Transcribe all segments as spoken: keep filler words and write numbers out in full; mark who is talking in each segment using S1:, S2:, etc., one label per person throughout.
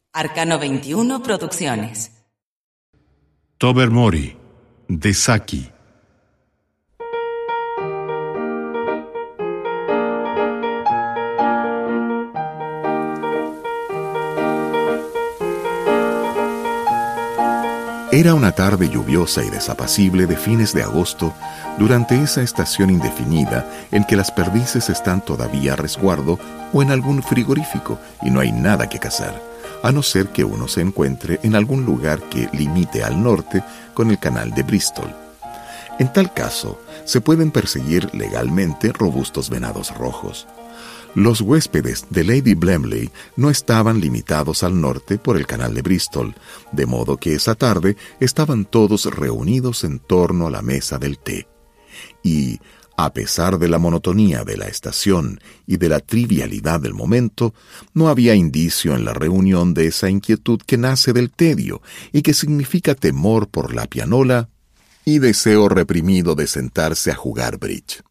S1: Arcano veintiuno Producciones.
S2: Tobermory, de Saki.
S3: Era una tarde lluviosa y desapacible de fines de agosto, durante esa estación indefinida en que las perdices están todavía a resguardo o en algún frigorífico y no hay nada que cazar, a no ser que uno se encuentre en algún lugar que limite al norte con el canal de Bristol. En tal caso, se pueden perseguir legalmente robustos venados rojos. Los huéspedes de Lady Blemley no estaban limitados al norte por el canal de Bristol, de modo que esa tarde estaban todos reunidos en torno a la mesa del té. Y, a pesar de la monotonía de la estación y de la trivialidad del momento, no había indicio en la reunión de esa inquietud que nace del tedio y que significa temor por la pianola y deseo reprimido de sentarse a jugar bridge.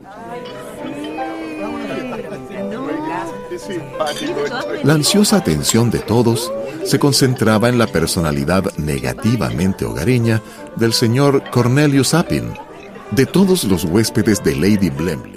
S3: La ansiosa atención de todos se concentraba en la personalidad negativamente hogareña del señor Cornelius Appin. De todos los huéspedes de Lady Blemley,